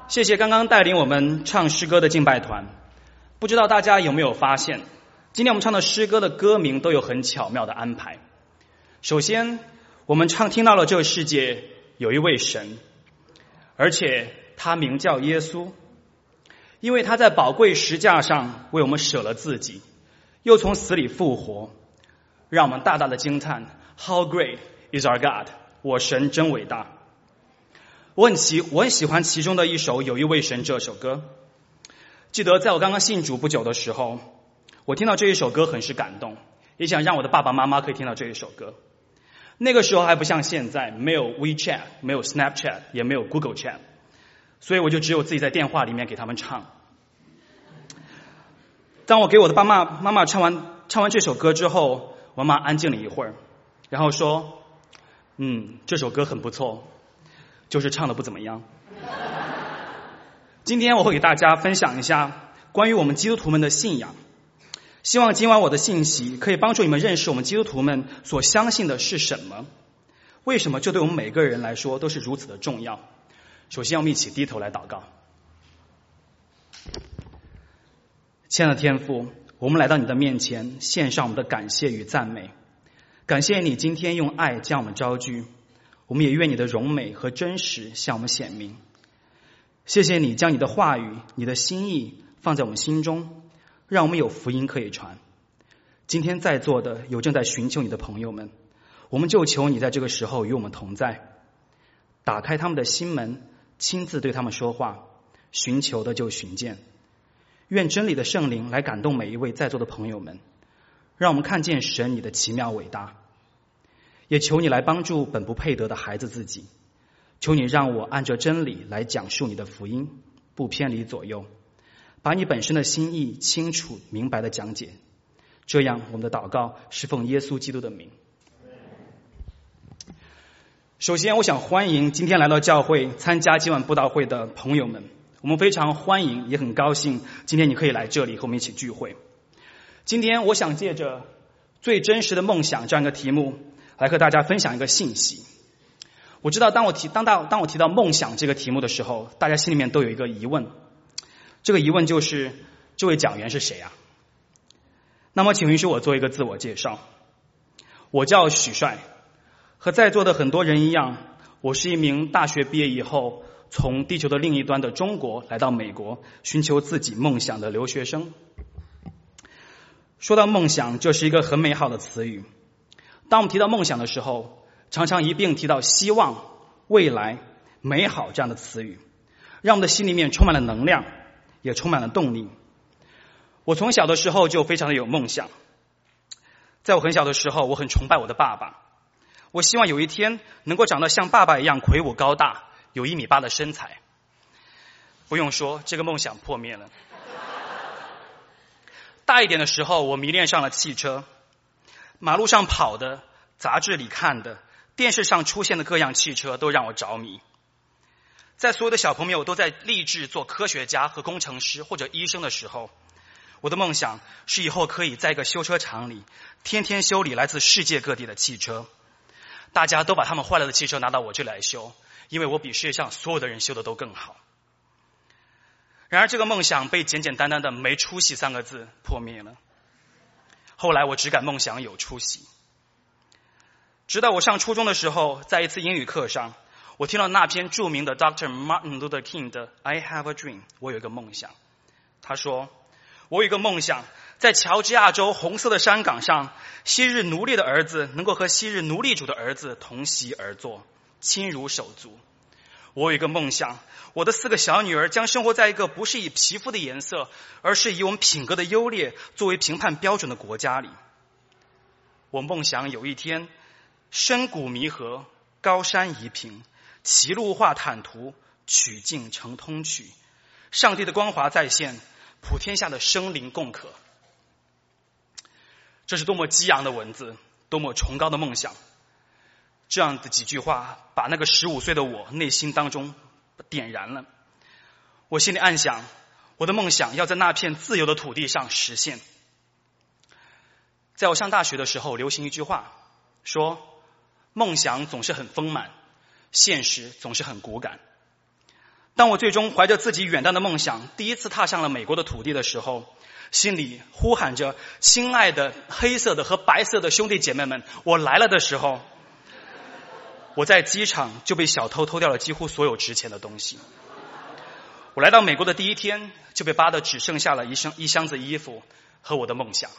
谢谢刚刚带领我们唱诗歌的敬拜团。不知道大家有没有发现，今天我们唱的诗歌的歌名都有很巧妙的安排。首先，我们听到了这个世界有一位神，而且他名叫耶稣，因为他在宝贵十架上为我们舍了自己，又从死里复活，让我们大大的惊叹 How great is our God， 我神真伟大。我很喜欢其中的一首《有一位神》这首歌。记得在我刚刚信主不久的时候，我听到这一首歌很是感动，也想让我的爸爸妈妈可以听到这一首歌。那个时候还不像现在，没有 WeChat， 没有 Snapchat， 也没有 Google Chat， 所以我就只有自己在电话里面给他们唱。当我给我的妈妈唱完这首歌之后，我妈安静了一会儿，然后说这首歌很不错，就是唱的不怎么样。今天我会给大家分享一下关于我们基督徒们的信仰，希望今晚我的信息可以帮助你们认识我们基督徒们所相信的是什么，为什么这对我们每个人来说都是如此的重要。首先我们一起低头来祷告。亲爱的天父，我们来到你的面前，献上我们的感谢与赞美。感谢你今天用爱将我们招聚，我们也愿你的荣美和真实向我们显明。谢谢你将你的话语、你的心意放在我们心中，让我们有福音可以传。今天在座的有正在寻求你的朋友们，我们就求你在这个时候与我们同在，打开他们的心门，亲自对他们说话，寻求的就寻见。愿真理的圣灵来感动每一位在座的朋友们，让我们看见神你的奇妙伟大。也求你来帮助本不配得的孩子自己，求你让我按着真理来讲述你的福音，不偏离左右，把你本身的心意清楚明白的讲解。这样我们的祷告是奉耶稣基督的名。首先我想欢迎今天来到教会参加今晚布道会的朋友们，我们非常欢迎，也很高兴今天你可以来这里和我们一起聚会。今天我想借着最真实的梦想这样一个题目来和大家分享一个信息。我知道当我提到梦想这个题目的时候，大家心里面都有一个疑问，这个疑问就是这位讲员是谁啊？那么请允许我做一个自我介绍。我叫许帅，和在座的很多人一样，我是一名大学毕业以后从地球的另一端的中国来到美国寻求自己梦想的留学生。说到梦想，这是一个很美好的词语。当我们提到梦想的时候，常常一并提到希望、未来、美好这样的词语，让我们的心里面充满了能量，也充满了动力。我从小的时候就非常的有梦想。在我很小的时候，我很崇拜我的爸爸，我希望有一天能够长得像爸爸一样魁梧高大，有1.8米的身材。不用说，这个梦想破灭了。大一点的时候，我迷恋上了汽车，马路上跑的、杂志里看的、电视上出现的各样汽车都让我着迷。在所有的小朋友都在立志做科学家和工程师或者医生的时候，我的梦想是以后可以在一个修车厂里天天修理来自世界各地的汽车，大家都把他们坏了的汽车拿到我这里来修，因为我比世界上所有的人修的都更好。然而这个梦想被简简单单的没出息3个字破灭了。后来我只敢梦想有出息。直到我上初中的时候，在一次英语课上，我听到那篇著名的 Dr. Martin Luther King 的 I have a dream， 我有一个梦想。他说，我有一个梦想，在乔治亚州红色的山岗上，昔日奴隶的儿子能够和昔日奴隶主的儿子同席而坐，亲如手足。我有一个梦想，我的4个小女儿将生活在一个不是以皮肤的颜色，而是以我们品格的优劣作为评判标准的国家里。我梦想有一天，深谷弥合，高山移平，歧路画坦途，曲径成通衢，上帝的光华再现，普天下的生灵共可。这是多么激昂的文字，多么崇高的梦想。这样的几句话把那个15岁的我内心当中点燃了。我心里暗想，我的梦想要在那片自由的土地上实现。在我上大学的时候，流行一句话说，梦想总是很丰满，现实总是很骨感。 当我最终怀着自己远大的梦想，第一次踏上了美国的土地的时候，心里呼喊着亲爱的黑色的和白色的兄弟姐妹们，我来了的时候，我在机场就被小偷偷掉了几乎所有值钱的东西。我来到美国的第一天就被扒得只剩下了一箱子衣服和我的梦想。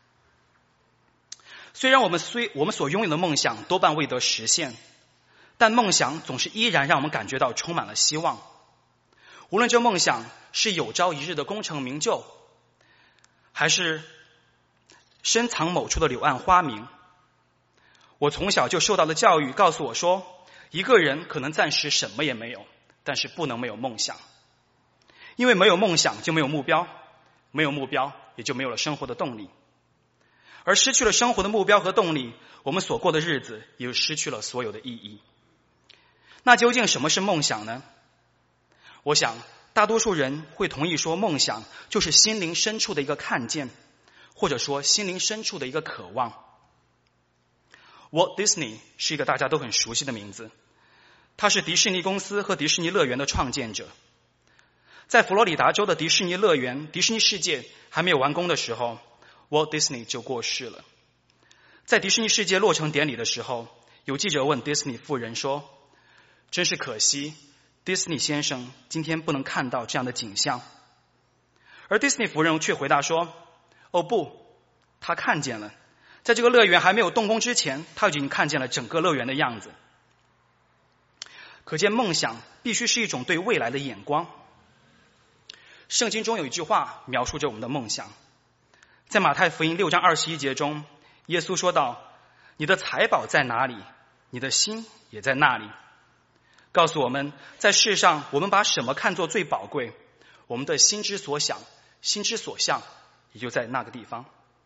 虽然我们所拥有的梦想多半未得实现，但梦想总是依然让我们感觉到充满了希望。无论这梦想是有朝一日的功成名就，还是深藏某处的柳暗花明，我从小就受到的教育告诉我说，一个人可能暂时什么也没有，但是不能没有梦想。因为没有梦想就没有目标，没有目标也就没有了生活的动力。而失去了生活的目标和动力，我们所过的日子也就失去了所有的意义。那究竟什么是梦想呢？我想大多数人会同意说，梦想就是心灵深处的一个看见，或者说心灵深处的一个渴望。Walt Disney 是一个大家都很熟悉的名字，他是迪士尼公司和迪士尼乐园的创建者。在佛罗里达州的迪士尼乐园，迪士尼世界还没有完工的时候， Walt Disney 就过世了。在迪士尼世界落成典礼的时候，有记者问 Disney 夫人说，真是可惜Disney 先生今天不能看到这样的景象。而 Disney 夫人却回答说，哦不，他看见了，在这个乐园还没有动工之前，他已经看见了整个乐园的样子。可见梦想必须是一种对未来的眼光。圣经中有一句话描述着我们的梦想，在马太福音6章21节中，耶稣说道，你的财宝在哪里，你的心也在那里。告诉我们，在世上我们把什么看作最宝贵，我们的心之所想，心之所向也就在那个地方。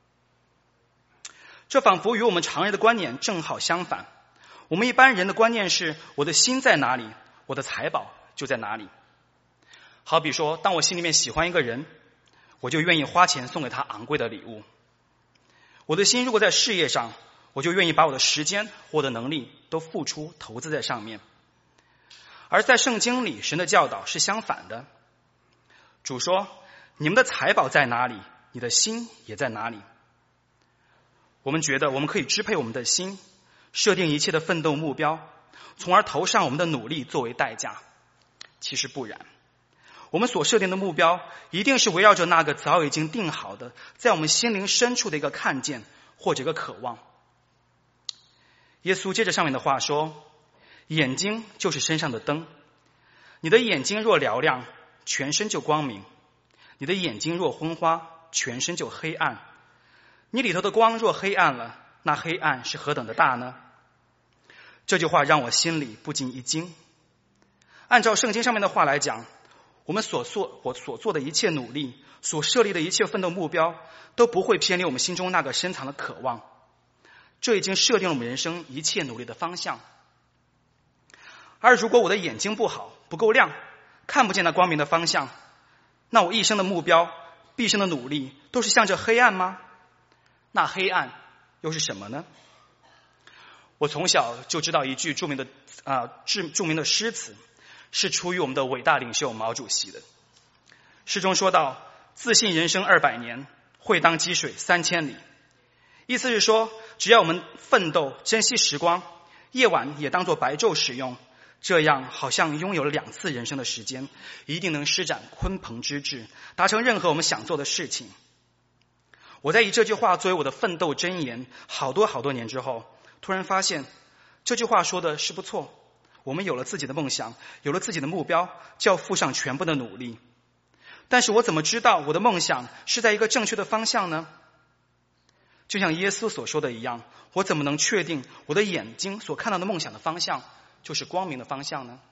这仿佛与我们常人的观念正好相反。我们一般人的观念是，我的心在哪里，我的财宝就在哪里。好比说，当我心里面喜欢一个人，我就愿意花钱送给他昂贵的礼物。我的心如果在事业上，我就愿意把我的时间或我的能力都付出投资在上面。而在圣经里，神的教导是相反的。主说，你们的财宝在哪里，你的心也在哪里。我们觉得我们可以支配我们的心，设定一切的奋斗目标，从而投上我们的努力作为代价。其实不然，我们所设定的目标一定是围绕着那个早已经定好的，在我们心灵深处的一个看见或者一个渴望。耶稣接着上面的话说，眼睛就是身上的灯，你的眼睛若嘹亮，全身就光明；你的眼睛若昏花，全身就黑暗。你里头的光若黑暗了，那黑暗是何等的大呢？这句话让我心里不禁一惊。按照圣经上面的话来讲，我所做的一切努力，所设立的一切奋斗目标，都不会偏离我们心中那个深藏的渴望。这已经设定了我们人生一切努力的方向。而如果我的眼睛不好，不够亮，看不见那光明的方向，那我一生的目标，毕生的努力都是向着黑暗吗？那黑暗又是什么呢？我从小就知道一句著名的诗词，是出于我们的伟大领袖毛主席的。诗中说到，自信人生200年，会当积水3000里。意思是说，只要我们奋斗，珍惜时光，夜晚也当作白昼使用，这样好像拥有了2次人生的时间，一定能施展鲲鹏之志，达成任何我们想做的事情。我在以这句话作为我的奋斗箴言好多年之后，突然发现这句话说的是不错。我们有了自己的梦想，有了自己的目标，就要付上全部的努力。但是我怎么知道我的梦想是在一个正确的方向呢？就像耶稣所说的一样，我怎么能确定我的眼睛所看到的梦想的方向就是光明的方向呢？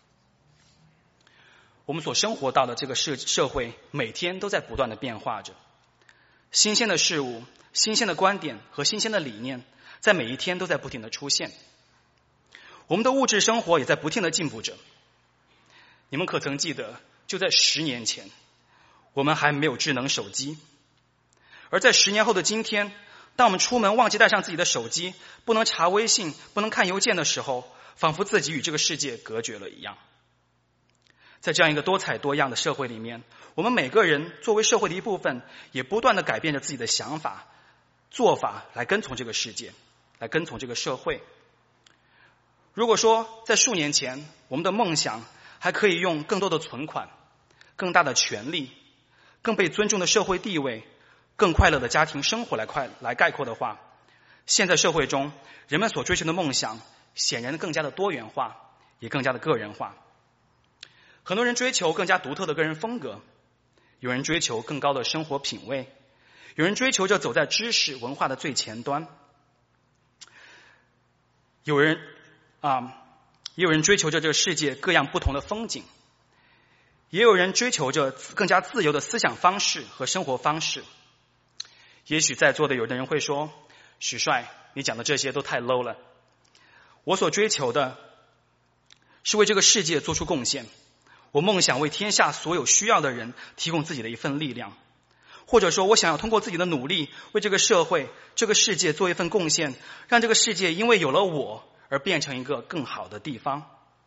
我们所生活到的这个社会每天都在不断的变化着，新鲜的事物、新鲜的观点和新鲜的理念在每一天都在不停的出现。我们的物质生活也在不停的进步着。你们可曾记得，就在10年前，我们还没有智能手机。而在10年后的今天，当我们出门忘记带上自己的手机，不能查微信，不能看邮件的时候，仿佛自己与这个世界隔绝了一样。 在这样一个多彩多样的社会里面，我们每个人作为社会的一部分，也不断地改变着自己的想法、做法，来跟从这个世界，来跟从这个社会。如果说在数年前，我们的梦想还可以用更多的存款、更大的权利、更被尊重的社会地位、更快乐的家庭生活来概括的话，现在社会中人们所追求的梦想显然更加的多元化，也更加的个人化。很多人追求更加独特的个人风格，有人追求更高的生活品味，有人追求着走在知识文化的最前端，也有人追求着这个世界各样不同的风景，也有人追求着更加自由的思想方式和生活方式。也许在座的有的人会说，许帅，你讲的这些都太 low 了，我所追求的是为这个世界做出贡献，我梦想为天下所有需要的人提供自己的一份力量，或者说我想要通过自己的努力为这个社会、这个世界做一份贡献，让这个世界因为有了我而变成一个更好的地方。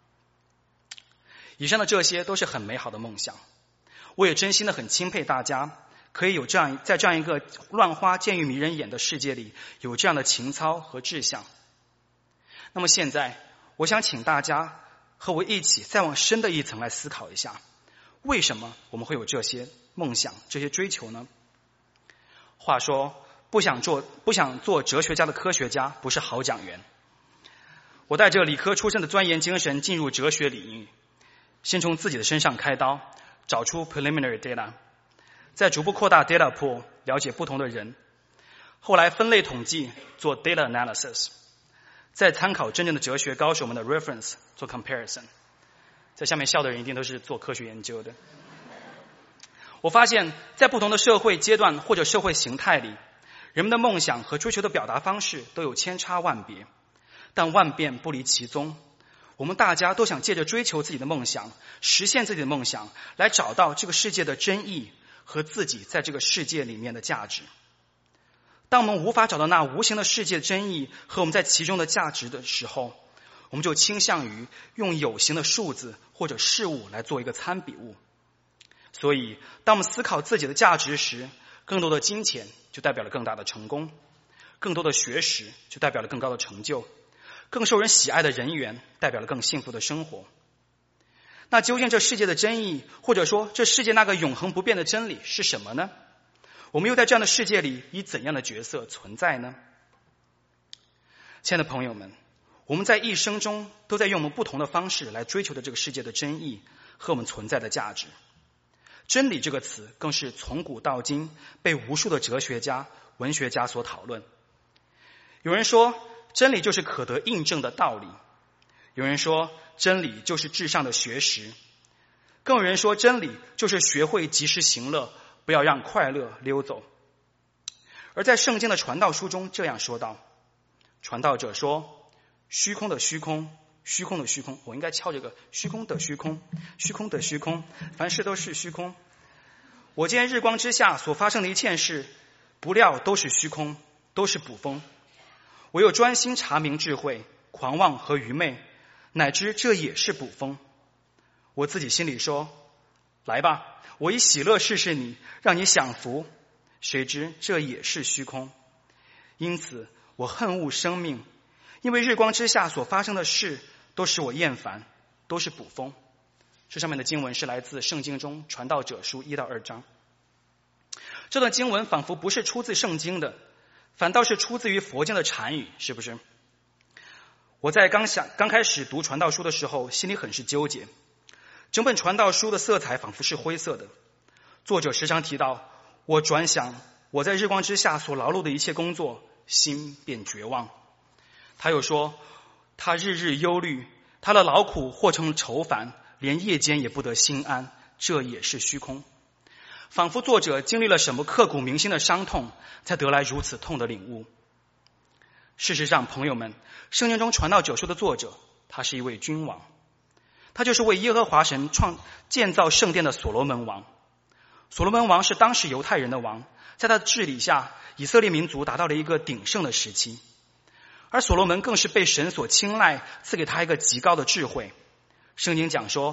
以上的这些都是很美好的梦想，我也真心的很钦佩大家可以有在这样一个乱花渐欲迷人眼的世界里有这样的情操和志向。那么现在我想请大家和我一起再往深的一层来思考一下，为什么我们会有这些梦想、这些追求呢？话说不想做哲学家的科学家不是好讲员。我带着理科出身的钻研精神进入哲学领域，先从自己的身上开刀，找出 preliminary data， 再逐步扩大 data pool， 了解不同的人，后来分类统计做 data analysis， 再参考真正的哲学高手们的 reference 做 comparison。 在下面笑的人一定都是做科学研究的。我发现在不同的社会阶段或者社会形态里，人们的梦想和追求的表达方式都有千差万别，但万变不离其宗。我们大家都想借着追求自己的梦想，实现自己的梦想，来找到这个世界的真意和自己在这个世界里面的价值。当我们无法找到那无形的世界真意和我们在其中的价值的时候，我们就倾向于用有形的数字或者事物来做一个参比物。所以当我们思考自己的价值时，更多的金钱就代表了更大的成功，更多的学识就代表了更高的成就，更受人喜爱的人缘代表了更幸福的生活。那究竟这世界的真意，或者说这世界那个永恒不变的真理是什么呢？我们又在这样的世界里以怎样的角色存在呢？亲爱的朋友们，我们在一生中都在用我们不同的方式来追求着这个世界的真意和我们存在的价值。真理这个词更是从古到今被无数的哲学家、文学家所讨论。有人说真理就是可得印证的道理，有人说真理就是至上的学识，更有人说真理就是学会及时行乐，不要让快乐溜走。而在圣经的传道书中这样说道，传道者说，虚空的虚空，虚空的虚空，我应该敲这个虚空的虚空，虚空的虚空，凡事都是虚空。我见日光之下所发生的一切事，不料都是虚空，都是捕风。唯有专心查明智慧，狂妄和愚昧，乃知这也是捕风。我自己心里说，来吧，我以喜乐试试你，让你享福。谁知这也是虚空。因此我恨恶生命，因为日光之下所发生的事都使我厌烦，都是捕风。这上面的经文是来自圣经中传道者书1到2章。这段经文仿佛不是出自圣经的，反倒是出自于佛经的禅语，是不是？我在刚开始读传道书的时候，心里很是纠结。整本传道书的色彩仿佛是灰色的，作者时常提到，我转想我在日光之下所劳碌的一切工作，心便绝望。他又说，他日日忧虑，他的劳苦或成愁烦，连夜间也不得心安，这也是虚空。仿佛作者经历了什么刻骨铭心的伤痛，才得来如此痛的领悟。事实上，朋友们，圣经中传道者书的作者，他是一位君王，他就是为耶和华神建造圣殿的所罗门王。所罗门王是当时犹太人的王，在他的治理下，以色列民族达到了一个鼎盛的时期。而所罗门更是被神所青睐，赐给他一个极高的智慧。圣经讲说，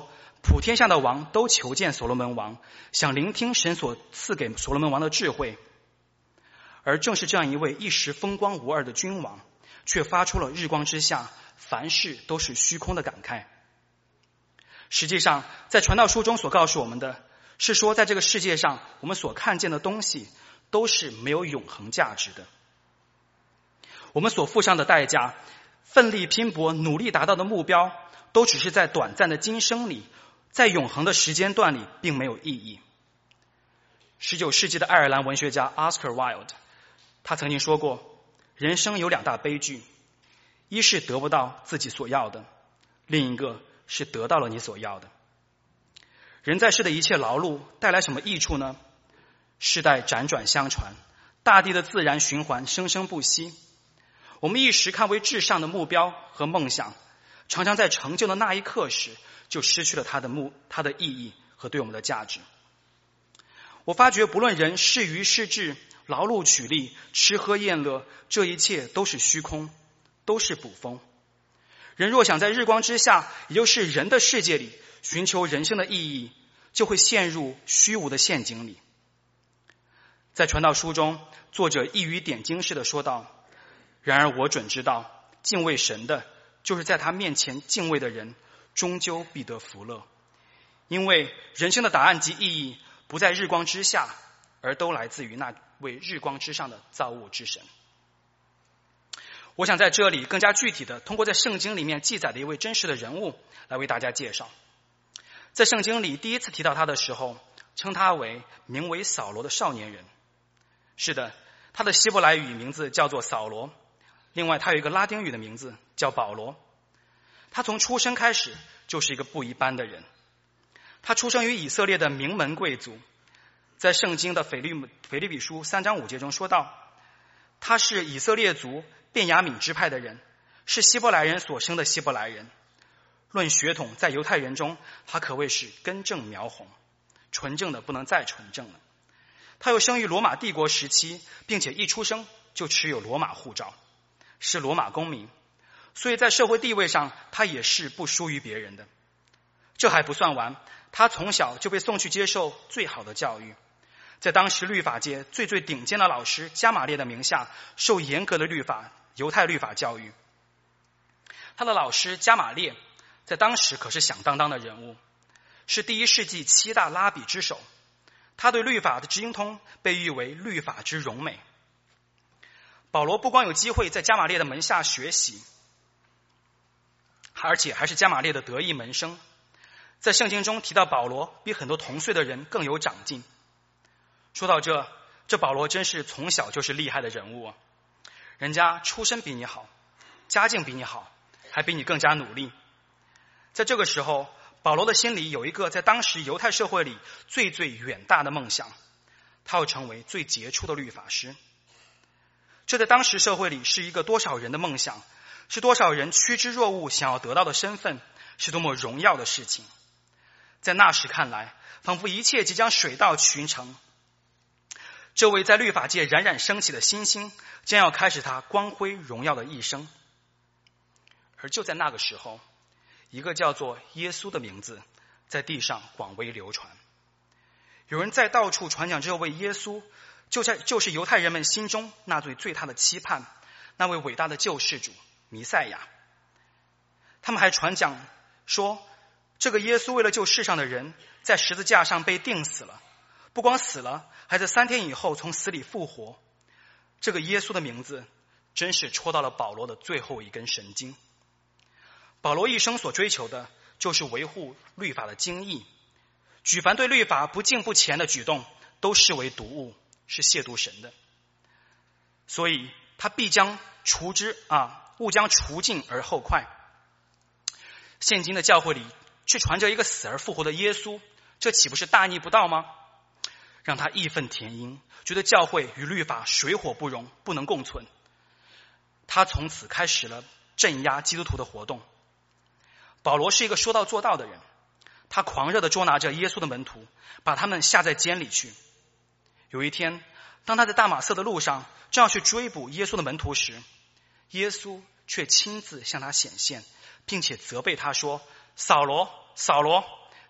普天下的王都求见所罗门王，想聆听神所赐给所罗门王的智慧。而正是这样一位一时风光无二的君王，却发出了日光之下凡事都是虚空的感慨。实际上，在传道书中所告诉我们的是说，在这个世界上我们所看见的东西都是没有永恒价值的。我们所付上的代价，奋力拼搏努力达到的目标，都只是在短暂的今生里，在永恒的时间段里并没有意义。19世纪的爱尔兰文学家 Oscar Wilde 他曾经说过，人生有2大悲剧，一是得不到自己所要的，另一个是得到了你所要的。人在世的一切劳碌带来什么益处呢？世代辗转相传，大地的自然循环生生不息。我们一时看为至上的目标和梦想，常常在成就的那一刻时就失去了它的意义和对我们的价值。我发觉不论人事于事智，劳碌取利，吃喝宴乐，这一切都是虚空，都是捕风。人若想在日光之下，也就是人的世界里寻求人生的意义，就会陷入虚无的陷阱里。在传道书中，作者一语点睛似的说道，然而我准知道，敬畏神的，就是在他面前敬畏的人，终究必得福乐。因为人生的答案及意义不在日光之下，而都来自于那位日光之上的造物之神。我想在这里更加具体的通过在圣经里面记载的一位真实的人物来为大家介绍。在圣经里第一次提到他的时候，称他为名为扫罗的少年人。是的，他的希伯来语名字叫做扫罗，另外他有一个拉丁语的名字叫保罗。他从出生开始就是一个不一般的人。他出生于以色列的名门贵族，在圣经的腓立比书3章5节中说到，他是以色列族便雅悯支派的人，是希伯来人所生的希伯来人。论血统，在犹太人中他可谓是根正苗红，纯正的不能再纯正了。他又生于罗马帝国时期，并且一出生就持有罗马护照，是罗马公民，所以在社会地位上他也是不输于别人的。这还不算完，他从小就被送去接受最好的教育，在当时律法界最顶尖的老师加玛列的名下受严格的犹太律法教育。他的老师加玛列在当时可是响当当的人物，是第1世纪7大拉比之首。他对律法的精通被誉为律法之荣美。保罗不光有机会在加玛列的门下学习，而且还是加玛列的得意门生。在圣经中提到保罗比很多同岁的人更有长进。说到这保罗真是从小就是厉害的人物啊！人家出身比你好，家境比你好，还比你更加努力。在这个时候，保罗的心里有一个在当时犹太社会里最远大的梦想，他要成为最杰出的律法师。这在当时社会里是一个多少人的梦想，是多少人趋之若鹜想要得到的身份，是多么荣耀的事情。在那时看来，仿佛一切即将水到渠成。这位在律法界冉冉升起的新星，将要开始他光辉荣耀的一生。而就在那个时候，一个叫做耶稣的名字在地上广为流传。有人在到处传讲这位耶稣，就是犹太人们心中那最大的期盼，那位伟大的救世主弥赛亚。他们还传讲说，这个耶稣为了救世上的人，在十字架上被钉死了，不光死了，还在3天以后从死里复活。这个耶稣的名字真是戳到了保罗的最后一根神经。保罗一生所追求的就是维护律法的精义，举凡对律法不敬不前的举动都视为毒物，是亵渎神的。所以他必将勿将除尽而后快。现今的教会里去传着一个死而复活的耶稣，这岂不是大逆不道吗？让他义愤填膺，觉得教会与律法水火不容，不能共存。他从此开始了镇压基督徒的活动。保罗是一个说到做到的人，他狂热地捉拿着耶稣的门徒，把他们下在监里去。有一天，当他在大马色的路上正要去追捕耶稣的门徒时，耶稣却亲自向他显现，并且责备他说，扫罗，扫罗，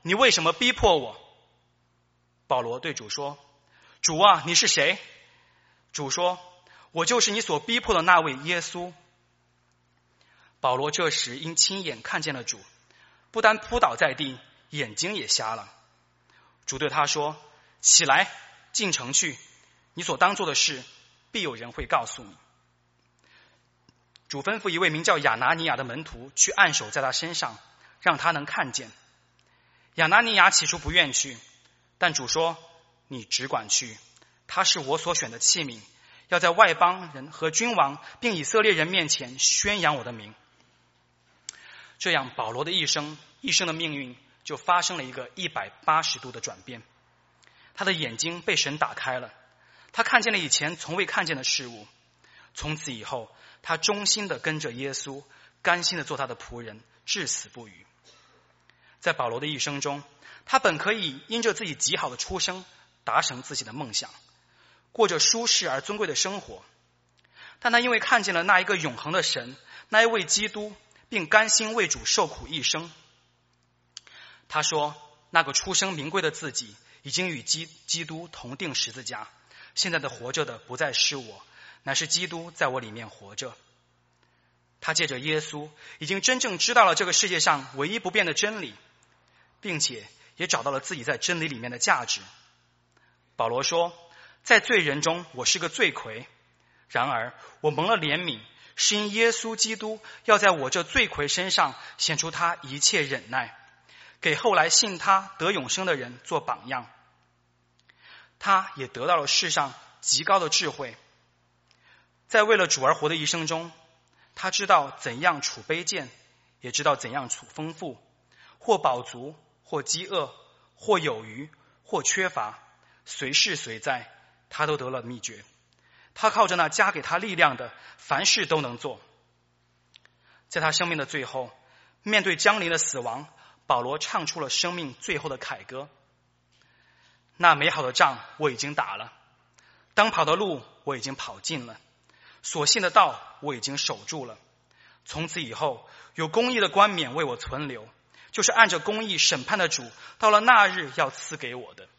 你为什么逼迫我？”保罗对主说：“主啊，你是谁？”主说：“我就是你所逼迫的那位耶稣。”保罗这时因亲眼看见了主，不但扑倒在地，眼睛也瞎了。主对他说：“起来，进城去，你所当做的事，必有人会告诉你。”主吩咐一位名叫亚拿尼亚的门徒去按手在他身上，让他能看见。亚拿尼亚起初不愿去，但主说：“你只管去，他是我所选的器皿，要在外邦人和君王并以色列人面前宣扬我的名。”这样保罗的一生的命运就发生了一个180度的转变。他的眼睛被神打开了，他看见了以前从未看见的事物。从此以后，他忠心地跟着耶稣，甘心地做他的仆人，至死不渝。在保罗的一生中，他本可以因着自己极好的出身达成自己的梦想，过着舒适而尊贵的生活，但他因为看见了那一个永恒的神，那一位基督，并甘心为主受苦一生。他说：“那个出身名贵的自己已经与基督同定十字架，现在的活着的不再是我，乃是基督在我里面活着。”他借着耶稣已经真正知道了这个世界上唯一不变的真理，并且也找到了自己在真理里面的价值。保罗说：“在罪人中我是个罪魁，然而我蒙了怜悯，是因耶稣基督要在我这罪魁身上显出他一切忍耐，给后来信他得永生的人做榜样。”他也得到了世上极高的智慧，在为了主而活的一生中，他知道怎样处卑贱，也知道怎样处丰富，或饱足，或饥饿，或有余，或缺乏，随事随在，他都得了秘诀。他靠着那加给他力量的，凡事都能做。在他生命的最后，面对将临的死亡，保罗唱出了生命最后的凯歌：“那美好的仗我已经打了，当跑的路我已经跑尽了，所信的道我已经守住了。从此以后，有公义的冠冕为我存留，就是按着公义审判的主，到了那日要赐给我的。”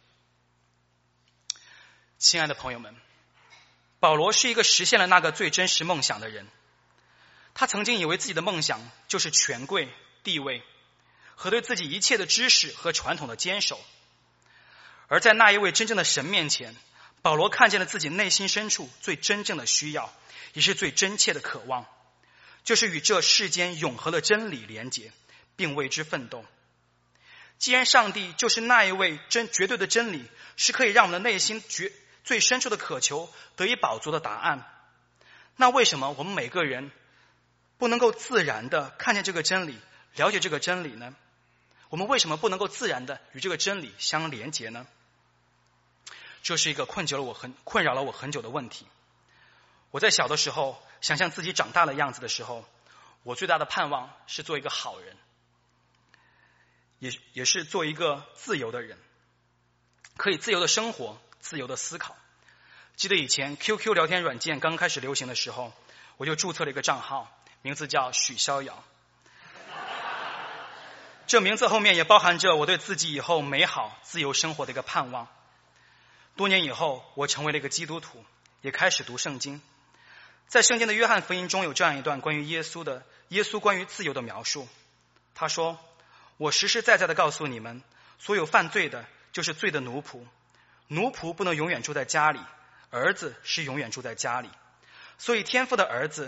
亲爱的朋友们，保罗是一个实现了那个最真实梦想的人。他曾经以为自己的梦想就是权贵、地位和对自己一切的知识和传统的坚守，而在那一位真正的神面前，保罗看见了自己内心深处最真正的需要，也是最真切的渴望，就是与这世间永恒的真理连结，并为之奋斗。既然上帝就是那一位绝对的真理，是可以让我们的内心最深处的渴求得以饱足的答案，那为什么我们每个人不能够自然的看见这个真理，了解这个真理呢？我们为什么不能够自然的与这个真理相连结呢？这是一个困扰了我很久的问题。我在小的时候想象自己长大的样子的时候，我最大的盼望是做一个好人，也是做一个自由的人，可以自由的生活，自由的思考。记得以前 QQ 聊天软件刚开始流行的时候，我就注册了一个账号，名字叫许逍遥。这名字后面也包含着我对自己以后美好自由生活的一个盼望。多年以后，我成为了一个基督徒，也开始读圣经。在圣经的约翰福音中有这样一段关于耶稣关于自由的描述。他说：“我实实在在的告诉你们，所有犯罪的就是罪的奴仆，奴仆不能永远住在家里，儿子是永远住在家里。所以天父的儿子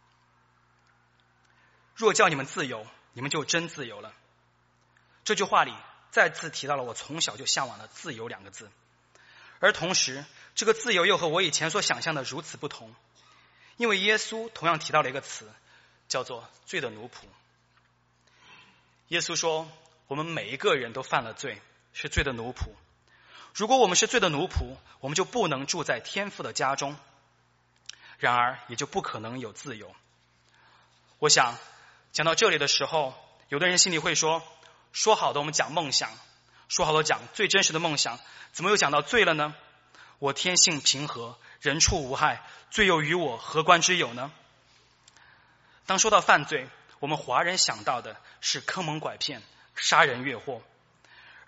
若叫你们自由，你们就真自由了。”这句话里再次提到了我从小就向往的自由2个字，而同时这个自由又和我以前所想象的如此不同，因为耶稣同样提到了一个词，叫做罪的奴仆。耶稣说我们每一个人都犯了罪，是罪的奴仆。如果我们是罪的奴仆，我们就不能住在天父的家中，然而也就不可能有自由。我想讲到这里的时候，有的人心里会说好的我们讲梦想，说好的讲最真实的梦想，怎么又讲到罪了呢？我天性平和，人畜无害，罪又与我何关之有呢？当说到犯罪，我们华人想到的是坑蒙拐骗、杀人越货，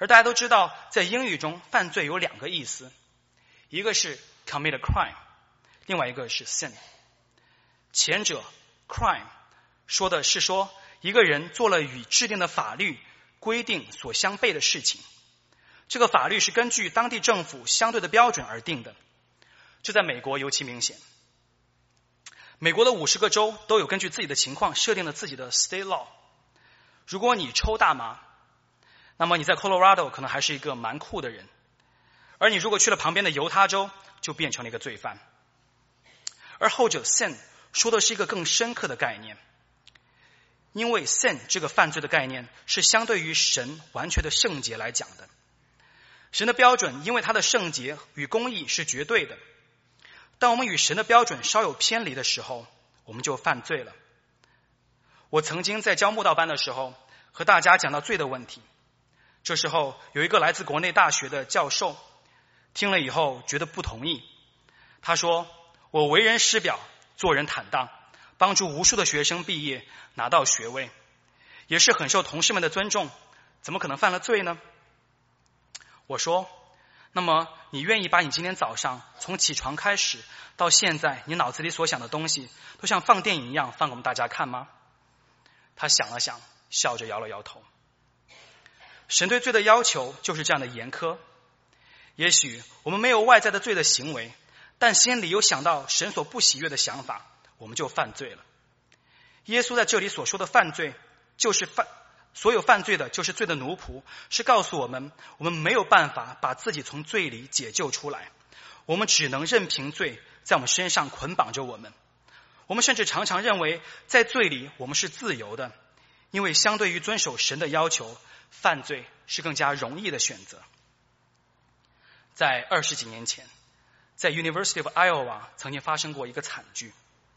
而大家都知道，在英语中犯罪有两个意思，一个是 commit a crime， 另外一个是 sin。 前者 crime 说的是说一个人做了与制定的法律规定所相悖的事情，这个法律是根据当地政府相对的标准而定的，这在美国尤其明显。美国的50个州都有根据自己的情况设定了自己的 state law。 如果你抽大麻，那么你在 Colorado 可能还是一个蛮酷的人，而你如果去了旁边的犹他州，就变成了一个罪犯。而后者 sin 说的是一个更深刻的概念，因为 sin 这个犯罪的概念是相对于神完全的圣洁来讲的。神的标准因为他的圣洁与公义是绝对的，当我们与神的标准稍有偏离的时候，我们就犯罪了。我曾经在教慕道班的时候和大家讲到罪的问题，这时候有一个来自国内大学的教授听了以后觉得不同意，他说我为人师表，做人坦荡，帮助无数的学生毕业拿到学位，也是很受同事们的尊重，怎么可能犯了罪呢？我说那么你愿意把你今天早上从起床开始到现在你脑子里所想的东西都像放电影一样放给我们大家看吗？他想了想，笑着摇了摇头。神对罪的要求就是这样的严苛，也许我们没有外在的罪的行为，但心里有想到神所不喜悦的想法，我们就犯罪了。耶稣在这里所说的犯罪就是所有犯罪的就是罪的奴仆，是告诉我们没有办法把自己从罪里解救出来，我们只能任凭罪在我们身上捆绑着我们。我们甚至常常认为在罪里我们是自由的，因为相对于遵守神的要求，犯罪是更加容易的选择。在20几年前，在 University of Iowa 曾经发生过一个惨剧，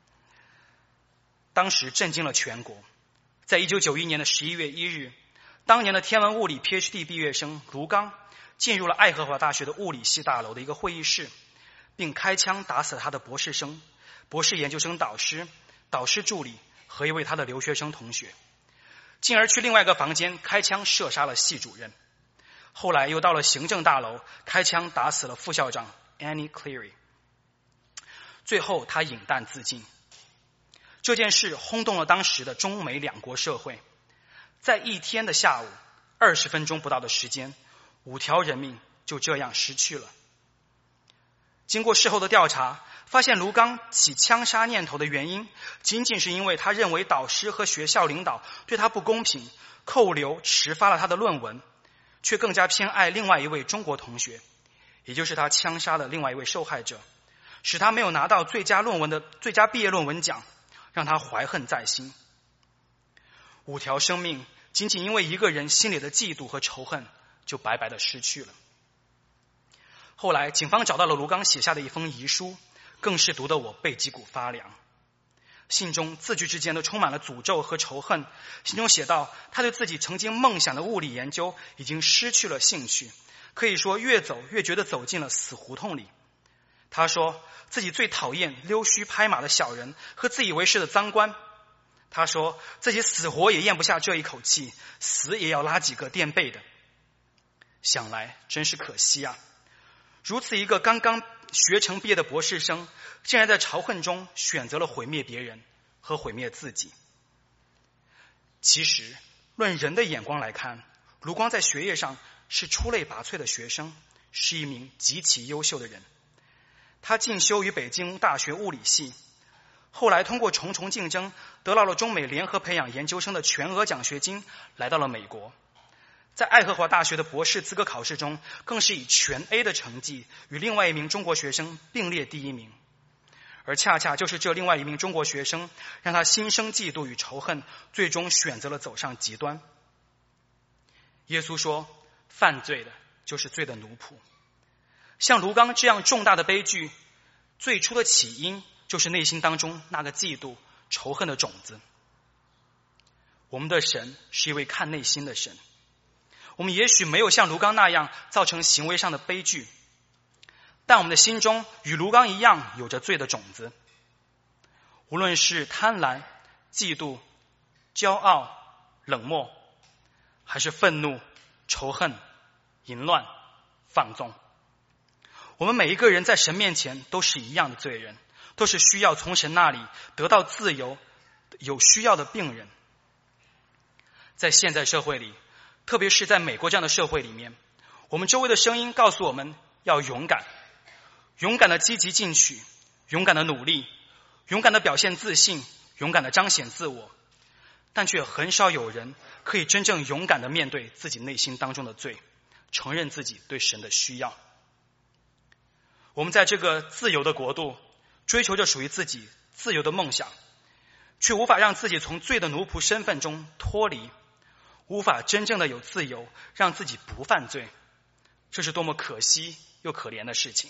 当时震惊了全国。在1991年的11月1日，当年的天文物理 PhD 毕业生卢刚进入了爱荷华大学的物理系大楼的一个会议室，并开枪打死了他的博士研究生导师、导师助理和一位他的留学生同学，进而去另外一个房间开枪射杀了系主任，后来又到了行政大楼开枪打死了副校长 Annie Cleary， 最后他饮弹自尽。这件事轰动了当时的中美两国社会，在一天的下午20分钟不到的时间，5条人命就这样失去了。经过事后的调查，发现卢刚起枪杀念头的原因仅仅是因为他认为导师和学校领导对他不公平，扣留迟发了他的论文，却更加偏爱另外一位中国同学，也就是他枪杀的另外一位受害者，使他没有拿到最佳毕业论文奖，让他怀恨在心。5条生命仅仅因为一个人心里的嫉妒和仇恨就白白的失去了。后来警方找到了卢刚写下的一封遗书，更是读得我背脊骨发凉。信中字句之间都充满了诅咒和仇恨，信中写道他对自己曾经梦想的物理研究已经失去了兴趣，可以说越走越觉得走进了死胡同里。他说自己最讨厌溜须拍马的小人和自以为是的赃官，他说自己死活也咽不下这一口气，死也要拉几个垫背的。想来真是可惜啊，如此一个刚刚学成毕业的博士生，竟然在仇恨中选择了毁灭别人和毁灭自己。其实论人的眼光来看，卢刚在学业上是出类拔萃的学生，是一名极其优秀的人。他进修于北京大学物理系，后来通过重重竞争得到了中美联合培养研究生的全额奖学金，来到了美国。在爱荷华大学的博士资格考试中，更是以全 A 的成绩与另外一名中国学生并列第1名。而恰恰就是这另外一名中国学生，让他心生嫉妒与仇恨，最终选择了走上极端。耶稣说，犯罪的就是罪的奴仆。像卢刚这样重大的悲剧，最初的起因就是内心当中那个嫉妒、仇恨的种子。我们的神是一位看内心的神，我们也许没有像卢刚那样造成行为上的悲剧，但我们的心中与卢刚一样有着罪的种子。无论是贪婪、嫉妒、骄傲、冷漠，还是愤怒、仇恨、 淫乱、放纵。我们每一个人在神面前都是一样的罪人，都是需要从神那里得到自由、有需要的病人。在现代社会里，特别是在美国这样的社会里面，我们周围的声音告诉我们要勇敢，勇敢的积极进取，勇敢的努力，勇敢的表现自信，勇敢的彰显自我，但却很少有人可以真正勇敢的面对自己内心当中的罪，承认自己对神的需要。我们在这个自由的国度追求着属于自己自由的梦想，却无法让自己从罪的奴仆身份中脱离，无法真正的有自由，让自己不犯罪。这是多么可惜又可怜的事情。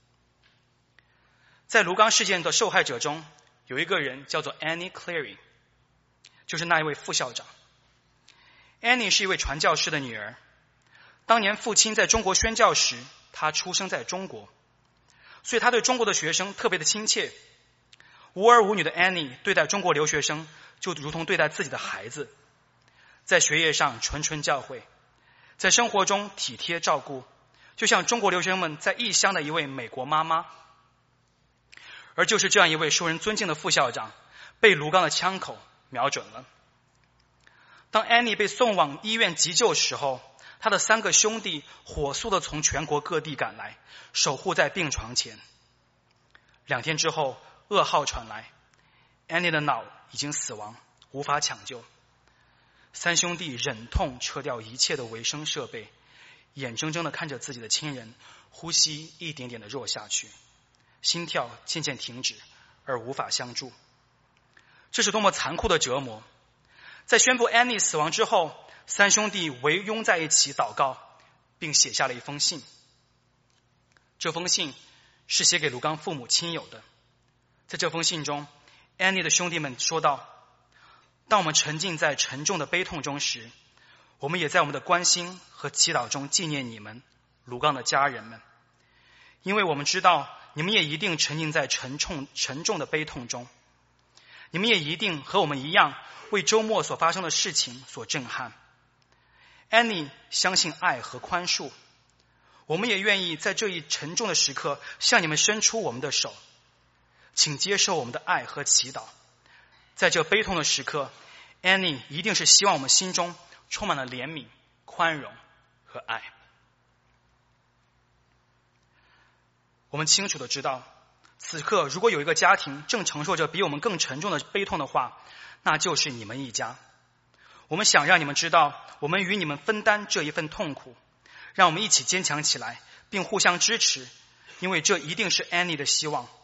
在卢刚事件的受害者中，有一个人叫做 Annie Cleary， 就是那一位副校长。Annie 是一位传教士的女儿，当年父亲在中国宣教时，她出生在中国，所以她对中国的学生特别的亲切。无儿无女的 Annie 对待中国留学生就如同对待自己的孩子，在学业上谆谆教诲，在生活中体贴照顾，就像中国留学生们在异乡的一位美国妈妈。而就是这样一位受人尊敬的副校长，被卢刚的枪口瞄准了。当 Annie 被送往医院急救时候，他的3个兄弟火速地从全国各地赶来，守护在病床前。2天之后，噩耗传来， Annie 的脑已经死亡，无法抢救。3兄弟忍痛撤掉一切的维生设备，眼睁睁地看着自己的亲人呼吸一点点地弱下去，心跳渐渐停止，而无法相助。这是多么残酷的折磨！在宣布 Annie 死亡之后，3兄弟围拥在一起祷告，并写下了一封信。这封信是写给卢刚父母亲友的。在这封信中， Annie 的兄弟们说道，当我们沉浸在沉重的悲痛中时，我们也在我们的关心和祈祷中纪念你们，卢刚的家人们，因为我们知道你们也一定沉浸在沉重的悲痛中，你们也一定和我们一样为周末所发生的事情所震撼。 Annie 相信爱和宽恕，我们也愿意在这一沉重的时刻向你们伸出我们的手，请接受我们的爱和祈祷。在这悲痛的时刻， Annie 一定是希望我们心中充满了怜悯、宽容和爱。我们清楚地知道，此刻如果有一个家庭正承受着比我们更沉重的悲痛的话，那就是你们一家。我们想让你们知道，我们与你们分担这一份痛苦，让我们一起坚强起来，并互相支持，因为这一定是 Annie 的希望。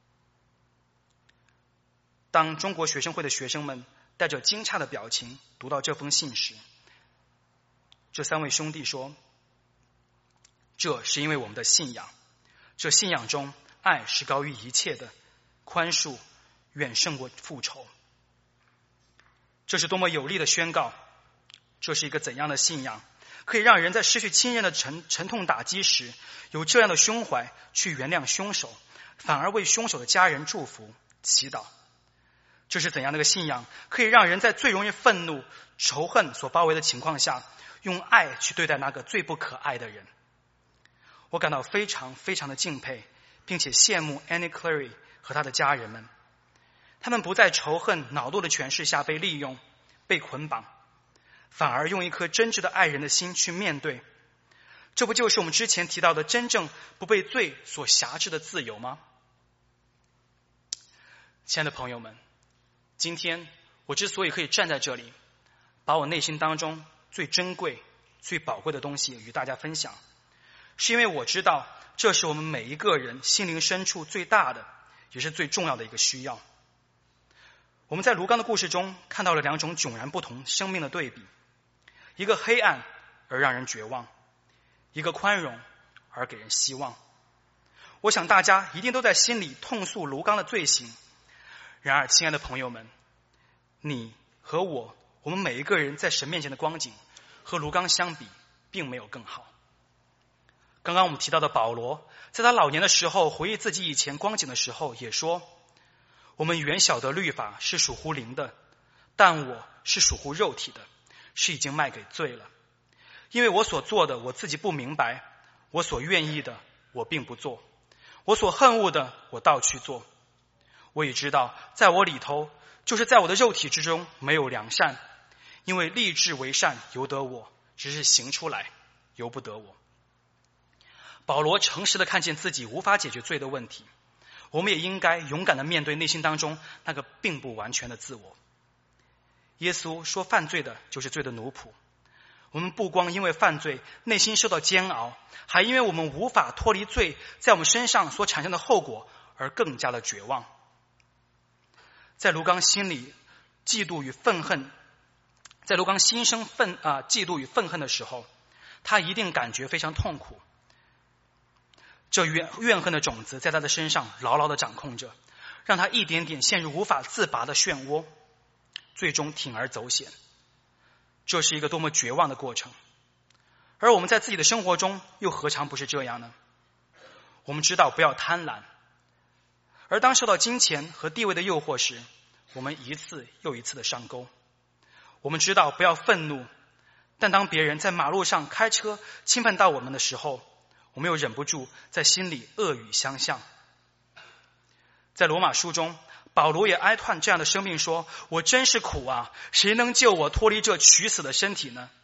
当中国学生会的学生们带着惊诧的表情读到这封信时，这3位兄弟说，这是因为我们的信仰，这信仰中爱是高于一切的，宽恕远胜过复仇。这是多么有力的宣告！这是一个怎样的信仰，可以让人在失去亲人的沉痛打击时，有这样的胸怀去原谅凶手，反而为凶手的家人祝福祈祷。这是怎样的一个信仰，可以让人在最容易愤怒、仇恨所包围的情况下，用爱去对待那个最不可爱的人。我感到非常非常的敬佩，并且羡慕 Annie Cleary 和他的家人们。他们不在仇恨、恼怒的权势下被利用、被捆绑，反而用一颗真挚的爱人的心去面对。这不就是我们之前提到的真正不被罪所辖制的自由吗？亲爱的朋友们，今天我之所以可以站在这里，把我内心当中最珍贵、最宝贵的东西与大家分享，是因为我知道这是我们每一个人心灵深处最大的，也是最重要的一个需要。我们在卢刚的故事中看到了2种迥然不同生命的对比，一个黑暗而让人绝望，一个宽容而给人希望。我想大家一定都在心里痛诉卢刚的罪行。然而亲爱的朋友们，你和我们每一个人在神面前的光景和卢刚相比并没有更好。刚刚我们提到的保罗，在他老年的时候回忆自己以前光景的时候也说，我们原晓得律法是属乎灵的，但我是属乎肉体的，是已经卖给罪了。 因为我所做的我自己不明白，我所愿意的我并不做，我所恨恶的我倒去做。我也知道在我里头，就是在我的肉体之中没有良善，因为立志为善由得我，只是行出来由不得我。保罗诚实地看见自己无法解决罪的问题，我们也应该勇敢地面对内心当中那个并不完全的自我。耶稣说犯罪的就是罪的奴仆，我们不光因为犯罪内心受到煎熬，还因为我们无法脱离罪在我们身上所产生的后果而更加的绝望。在卢刚心里嫉妒与愤恨，在卢刚心生嫉妒与愤恨的时候，他一定感觉非常痛苦。这怨恨的种子在他的身上牢牢地掌控着，让他一点点陷入无法自拔的漩涡，最终铤而走险。这是一个多么绝望的过程。而我们在自己的生活中又何尝不是这样呢？我们知道不要贪婪，而当受到金钱和地位的诱惑时，我们一次又一次的上钩。我们知道不要愤怒，但当别人在马路上开车侵犯到我们的时候，我们又忍不住在心里恶语相向。在罗马书中，保罗也哀叹这样的生命说，我真是苦啊，谁能救我脱离这取死的身体呢？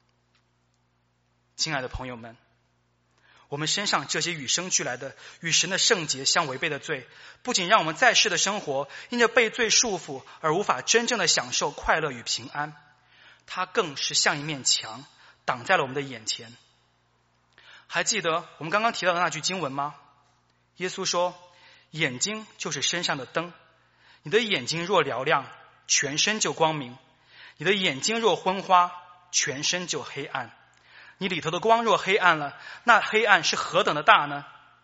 亲爱的朋友们，我们身上这些与生俱来的与神的圣洁相违背的罪，不仅让我们在世的生活因着被罪束缚而无法真正的享受快乐与平安，它更是像一面墙挡在了我们的眼前。还记得我们刚刚提到的那句经文吗？耶稣说，眼睛就是身上的灯，你的眼睛若嘹亮，全身就光明；你的眼睛若昏花，全身就黑暗。你里头的光若黑暗了，那黑暗是何等的大呢？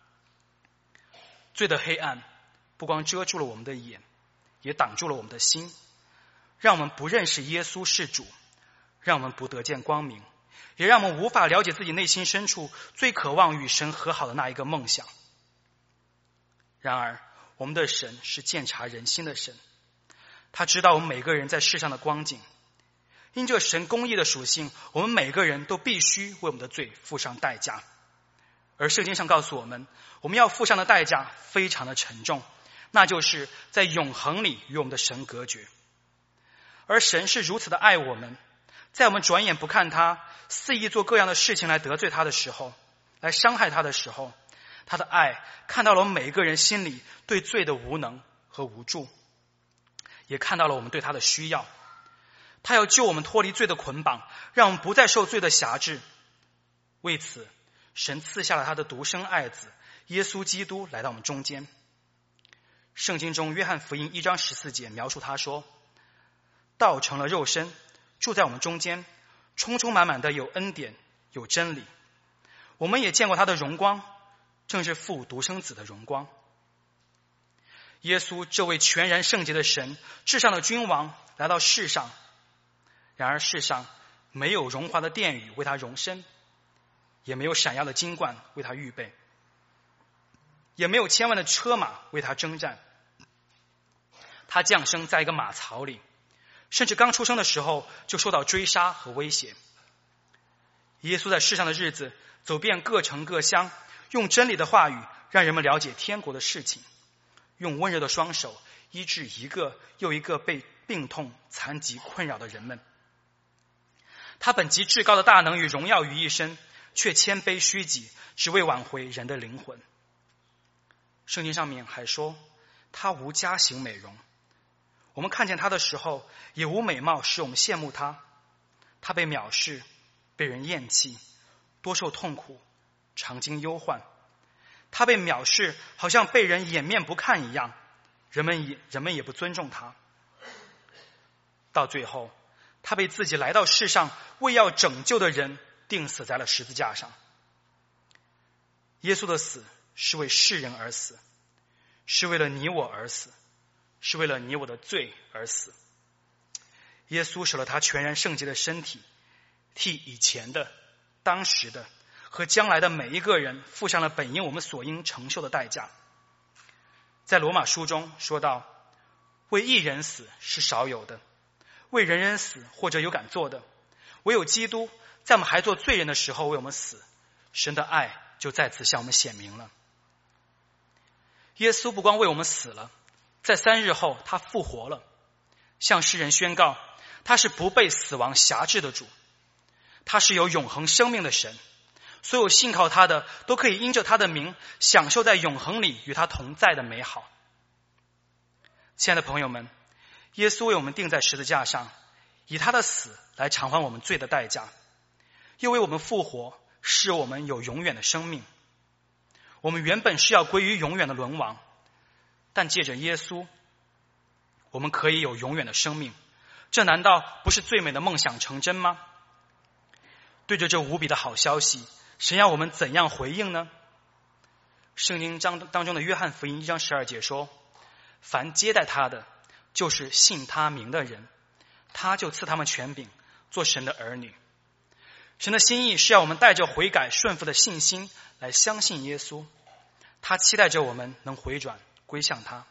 罪的黑暗不光遮住了我们的眼，也挡住了我们的心，让我们不认识耶稣是主，让我们不得见光明，也让我们无法了解自己内心深处最渴望与神和好的那一个梦想。然而我们的神是鉴察人心的神，他知道我们每个人在世上的光景，因着神公义的属性，我们每个人都必须为我们的罪付上代价。而圣经上告诉我们，我们要付上的代价非常的沉重，那就是在永恒里与我们的神隔绝。而神是如此的爱我们，在我们转眼不看他，肆意做各样的事情来得罪他的时候，来伤害他的时候，他的爱看到了我们每一个人心里对罪的无能和无助，也看到了我们对他的需要。他要救我们脱离罪的捆绑，让我们不再受罪的辖制。为此，神赐下了他的独生爱子耶稣基督来到我们中间。圣经中约翰福音1章14节描述他说，道成了肉身，住在我们中间，充充满满的有恩典有真理。我们也见过他的荣光，正是父独生子的荣光。耶稣这位全然圣洁的神，至上的君王来到世上，然而世上没有荣华的殿宇为他容身，也没有闪耀的金冠为他预备，也没有千万的车马为他征战。他降生在一个马槽里，甚至刚出生的时候就受到追杀和威胁。耶稣在世上的日子走遍各城各乡，用真理的话语让人们了解天国的事情，用温柔的双手医治一个又一个被病痛残疾困扰的人们。他本集至高的大能与荣耀于一身，却谦卑虚己，只为挽回人的灵魂。圣经上面还说，他无佳形美容，我们看见他的时候也无美貌使我们羡慕他。他被藐视，被人厌弃，多受痛苦，常经忧患。他被藐视，好像被人掩面不看一样，人们也不尊重他。到最后，他被自己来到世上为要拯救的人钉死在了十字架上。耶稣的死是为世人而死，是为了你我而死，是为了你我的罪而死。耶稣舍了他全然圣洁的身体，替以前的、当时的和将来的每一个人付上了本应我们所应承受的代价。在罗马书中说到，为一人死是少有的，为人人死或者有敢做的，唯有基督在我们还做罪人的时候为我们死，神的爱就再次向我们显明了。耶稣不光为我们死了，在3日后他复活了，向世人宣告他是不被死亡辖制的主，他是有永恒生命的神，所有信靠他的都可以因着他的名享受在永恒里与他同在的美好。亲爱的朋友们，耶稣为我们钉在十字架上，以他的死来偿还我们罪的代价，又为我们复活，使我们有永远的生命。我们原本是要归于永远的沦亡，但借着耶稣，我们可以有永远的生命。这难道不是最美的梦想成真吗？对着这无比的好消息，神要我们怎样回应呢？圣经当中的约翰福音1章12节说，凡接待他的，就是信他名的人，他就赐他们权柄，做神的儿女。神的心意是要我们带着悔改顺服的信心来相信耶稣，他期待着我们能回转归向他。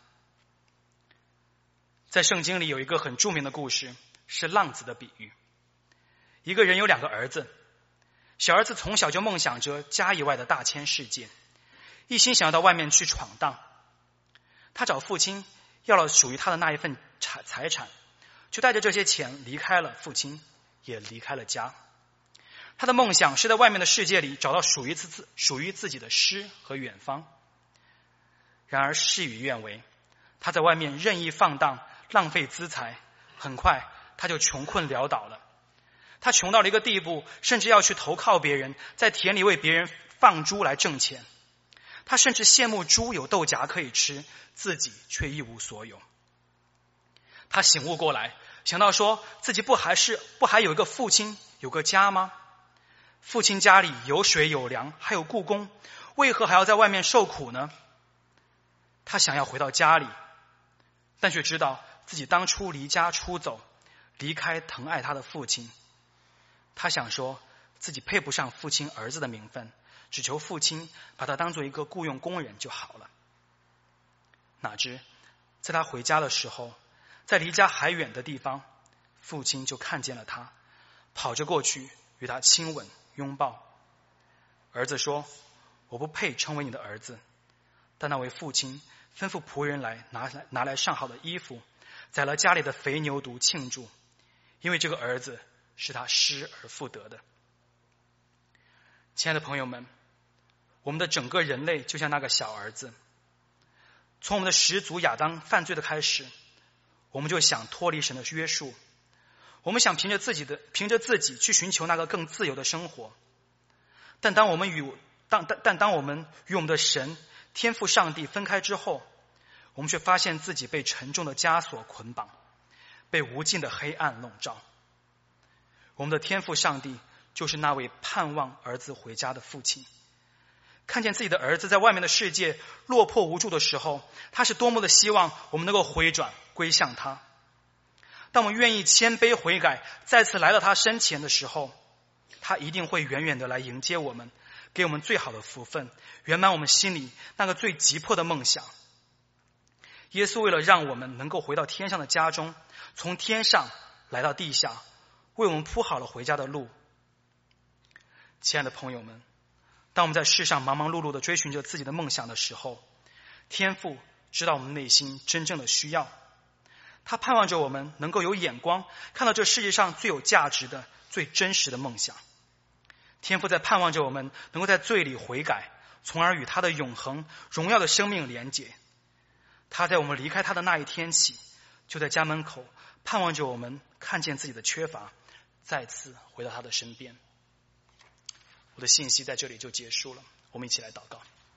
在圣经里有一个很著名的故事，是浪子的比喻。一个人有2个儿子，小儿子从小就梦想着家以外的大千世界，一心想要到外面去闯荡。他找父亲要了属于他的那一份财产，就带着这些钱离开了父亲，也离开了家。他的梦想是在外面的世界里找到属于自己的诗和远方。然而事与愿违，他在外面任意放荡，浪费资财，很快他就穷困潦倒了。他穷到了一个地步，甚至要去投靠别人，在田里为别人放猪来挣钱。他甚至羡慕猪有豆荚可以吃，自己却一无所有。他醒悟过来，想到说自己不还有一个父亲，有个家吗？父亲家里有水有粮，还有雇工，为何还要在外面受苦呢？他想要回到家里，但却知道自己当初离家出走，离开疼爱他的父亲。他想说自己配不上父亲儿子的名分，只求父亲把他当做一个雇佣工人就好了。哪知在他回家的时候，在离家还远的地方，父亲就看见了他，跑着过去与他亲吻拥抱。儿子说，我不配称为你的儿子。但那位父亲吩咐仆人来拿来上好的衣服，宰了家里的肥牛犊庆祝，因为这个儿子是他失而复得的。亲爱的朋友们，我们的整个人类就像那个小儿子，从我们的始祖亚当犯罪的开始，我们就想脱离神的约束，我们想凭着自己去寻求那个更自由的生活。但当我们与我们的神天父上帝分开之后，我们却发现自己被沉重的枷锁捆绑，被无尽的黑暗笼罩。我们的天父上帝就是那位盼望儿子回家的父亲，看见自己的儿子在外面的世界落魄无助的时候，他是多么的希望我们能够回转归向他。当我们愿意谦卑悔改，再次来到他身前的时候，他一定会远远的来迎接我们，给我们最好的福分，圆满我们心里那个最急迫的梦想。耶稣为了让我们能够回到天上的家中，从天上来到地下，为我们铺好了回家的路。亲爱的朋友们，当我们在世上忙忙碌碌地追寻着自己的梦想的时候，天父知道我们内心真正的需要，他盼望着我们能够有眼光，看到这世界上最有价值的、最真实的梦想。天父在盼望着我们能够在罪里悔改，从而与他的永恒荣耀的生命连结。他在我们离开他的那一天起，就在家门口盼望着我们看见自己的缺乏，再次回到他的身边。我的信息在这里就结束了，我们一起来祷告。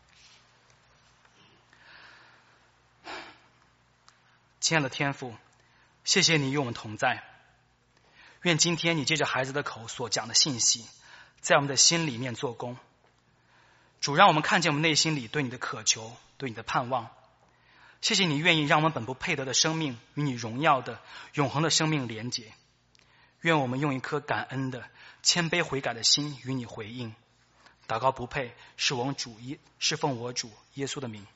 亲爱的天父，谢谢你与我们同在，愿今天你借着孩子的口所讲的信息在我们的心里面做工。主，让我们看见我们内心里对你的渴求，对你的盼望。谢谢你愿意让我们本不配得的生命与你荣耀的永恒的生命连结。愿我们用一颗感恩的谦卑悔改的心与你回应。祷告不配，是奉我主耶稣的名。